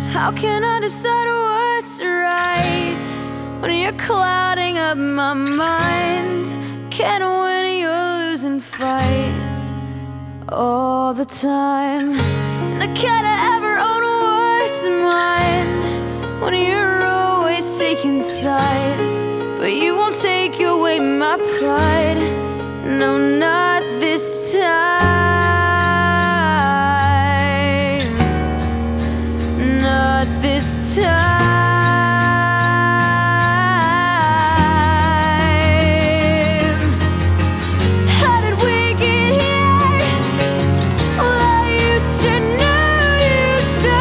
How can I decide what's right when you're clouding up my mind? Can't win, you're losing fight all the time. And I can't ever own what's mine when you're always taking sides. But you won't take away my pride. No, not this time. Not this time. How did we get here? Well, I used to know you so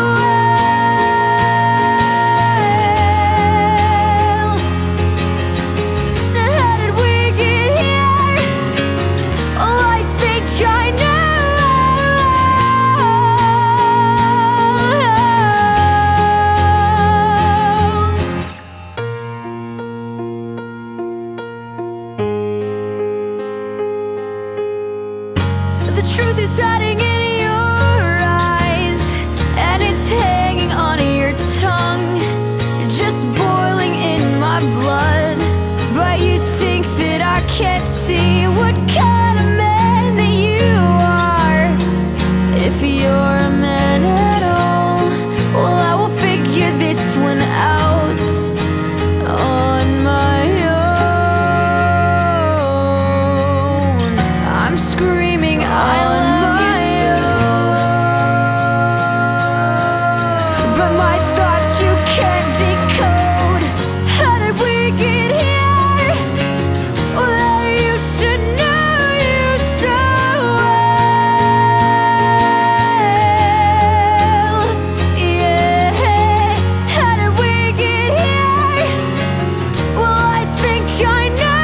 well. Now how did we get here? Oh, I think I The truth is hiding in your eyes, and it's hanging on your tongue. You're just boiling in my blood, but you think that I can't see what kind of man that you are. If you're a man at all, well, I will figure this one out on my own. I'm screaming, I love you so, but my thoughts you can't decode. How did we get here? Well, I used to know you so well. Yeah, how did we get here? Well, I think I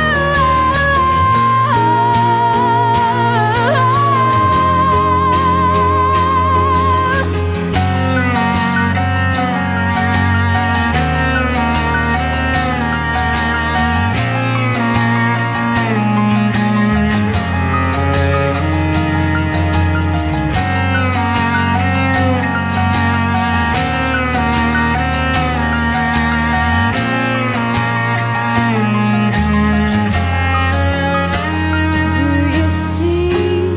Do you see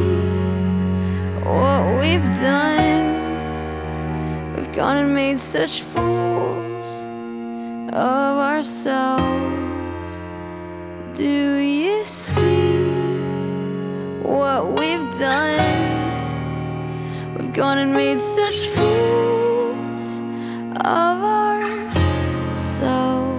what we've done? We've gone and made such fools of ourselves. Do you see what we've done? We've gone and made such fools of ourselves.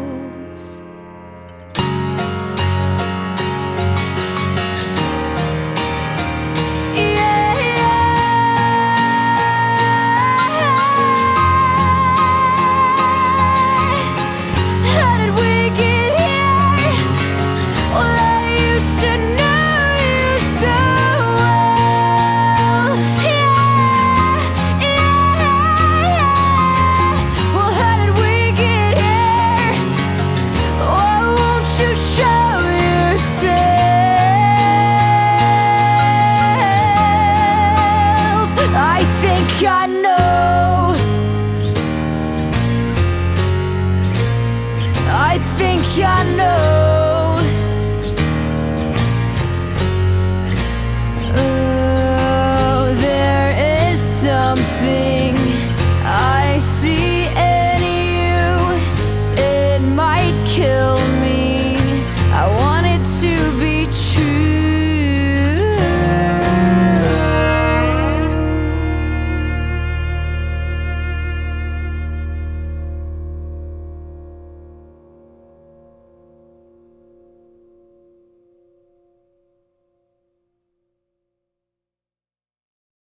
How did we get here? Well, I used to know you so well. Well, how did we get here? Oh, won't you show yourself? I think I know. I think I know.